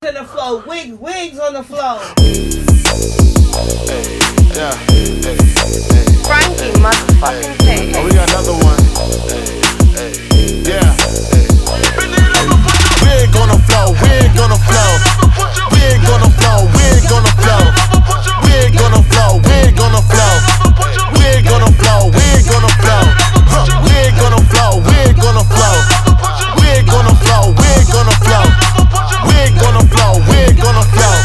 to the floor. Wigs on the floor. Hey, yeah, hey. Frankie motherfucking Tay. Oh, we got another one. Hey, yeah. Wig on the floor, wig on the floor. Wig on the floor, wig on the floor. Wig on the floor, wig on the floor. Wig on the floor, wig on the floor. Wig on the floor, wig on the floor. Wig on the floor, wig on the floor. Wig on the floor, wig on the floor.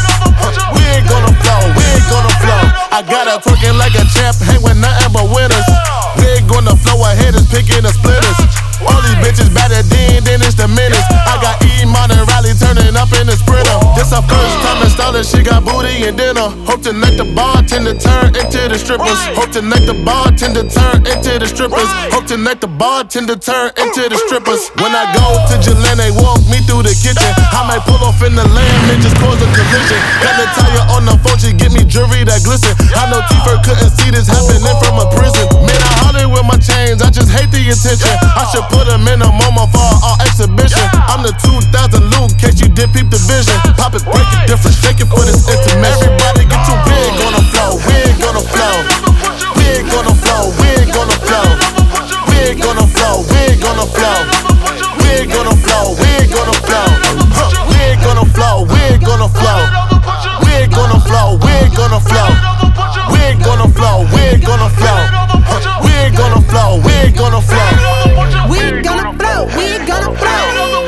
Wig on the floor, wig on the floor. I got her twerking like a champ, hang with nothing but winners. Wig on the floor, her head is picking the splitters. All these bitches better then it's the minutes. I got E-Mon and Riley turning up in the Sprinter. This her first time installing, she got booty and dinner. Hope to make the bartender turn into the strippers. Hope to make the bartender turn into the strippers. Hope to make the bartender turn into the strippers. When I go to Jelene, walk me through the kitchen. I might pull off in the land and just cause a collision. Got the tire on the phone, she give me jewelry that glisten. I know T-Fur couldn't see this happening from a prison. Man, I hollered with my chains, I just hate the attention. I should put them in a MoMA for our exhibition. I'm the 2000 Luke, case you did peep the vision. Pop it, break it different, shake it for this intermission. Everybody get your wig on the floor, wig on the floor. Wig on the floor, wig on the floor. Wig on the floor, wig on the floor. Wig on the floor, wig on the floor. Wig on the floor, wig on the floor. Wig on the floor, wig on the floor. Wig on the floor, wig on the floor. Wig on the floor, wig on the floor. We gonna blow, we gonna blow.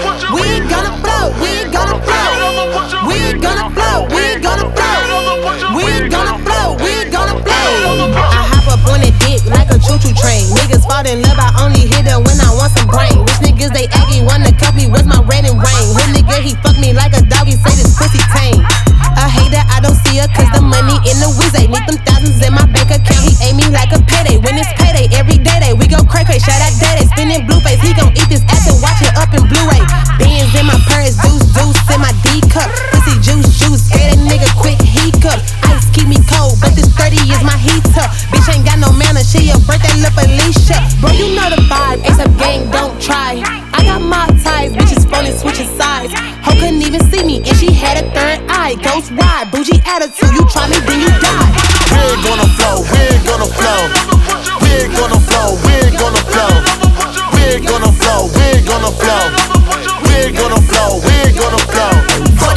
We gonna blow, we gonna blow. We gonna blow, we gonna blow. We gonna blow, we gonna blow. I hop up on that dick like a choo-choo train. Niggas fall in love, I only hit them when I want some brain. Rich niggas, they aggy, wanna cuff me, where's my red and rain? Hood nigga, he fuck me like a dog, he say this pussy tame. A hater, I don't see her cause the money in the whiz. They need them thousands in my bank account. He aim me like a payday. When it's payday, every day we go cray-cray. Shout out daddy, spinning blue face. He gon' eat this ass and watch it up in Blu-ray. Bands in my purse, deuce in my D cup. Pussy juice, get a nigga quick hiccup. Ice keep me cold, but this 30 is my heater. Bitch ain't got no manners, she a birthday lip Alicia. Bro, you know the vibe, ASAP gang, don't try. I got my ties, bitches falling, switching sides. Ho couldn't even see me, and she had a third eye. Ghost ride, bougie attitude, you try me, then you die. Wig on the floor, wig on the floor. Wig on the floor, wig on the floor. Wig on the floor, wig on the floor. Wig on the floor, wig on the floor.